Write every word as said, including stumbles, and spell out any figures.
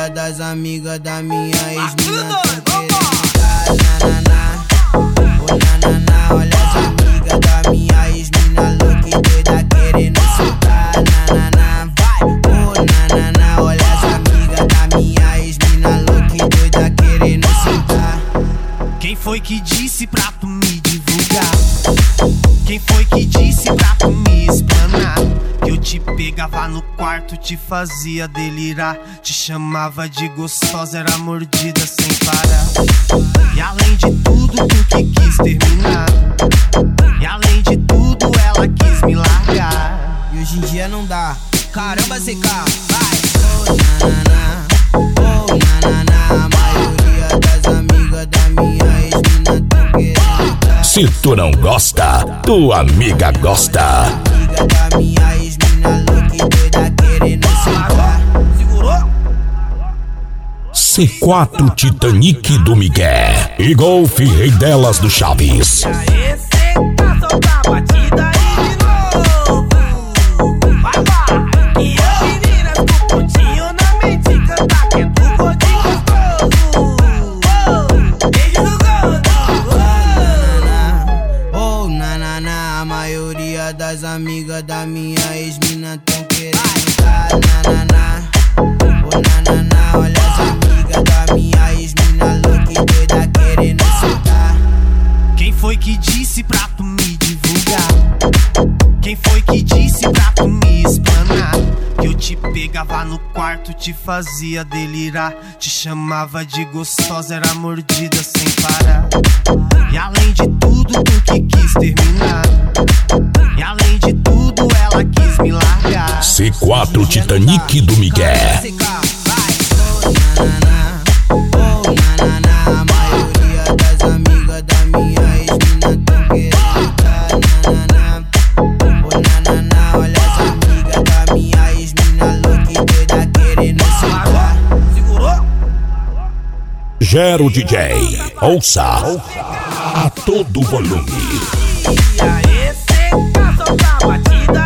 maioria das amigas da minha ex-mina tão querendo dar nananá. Ô nananá, olha as amigas da minha ex-mina louca e doida querendo soltar nananá. Vai, ô nananá, olha as amigas da minha ex-mina louca e doida querendo soltar. Quem foi que disse pra tu me divulgar? Quem foi que disse pra tu me explanar? Que eu te pegava no quarto, te fazia delirar, te chamava de gostosa, era mordida sem parar. E além de tudo, tu que quis terminar. E além de tudo, ela quis me largar. E hoje em dia não dá. Caramba, C K, vai! Oh nananá, oh nananá, a maioria das amigas da minha ex-mina tão querendo dar. Se tu não gosta, tua amiga gosta. Amiga da minha ex-mina louca e doida querendo soltar. Segurou? C quatro Titanic do Miguel e Golf Rei delas do Chaves. Aê, cê tá solta a batida aí de novo. Vai, vai. E eu, meninas com pontinho na mente, canta que é do gordinho gostoso. Oh, beijo do gordo. Oh nananá, a maioria das amigas da minha ex-mina tão querendo dar nananá. Oh nananá, olha as amigas da minha ex-mina louca e doida querendo soltar. Quem foi que disse pra tu me divulgar? Quem foi que disse pra tu me explanar? Que eu te pegava no quarto, te fazia delirar, te chamava de gostosa, era mordida sem parar. E além de tudo, tu que quis terminar. E além de tudo, ela quis me largar. C quatro Titanic do Miguel. Oh nananá, oh nananá, a maioria das amigas da minha ex-mina tão querendo dar nananá. Oh nananá, olha as amigas da minha ex-mina louca e doida querendo soltar. Segurou? Gero D J, ouça a todo volume. E aê, cê tá solta a batida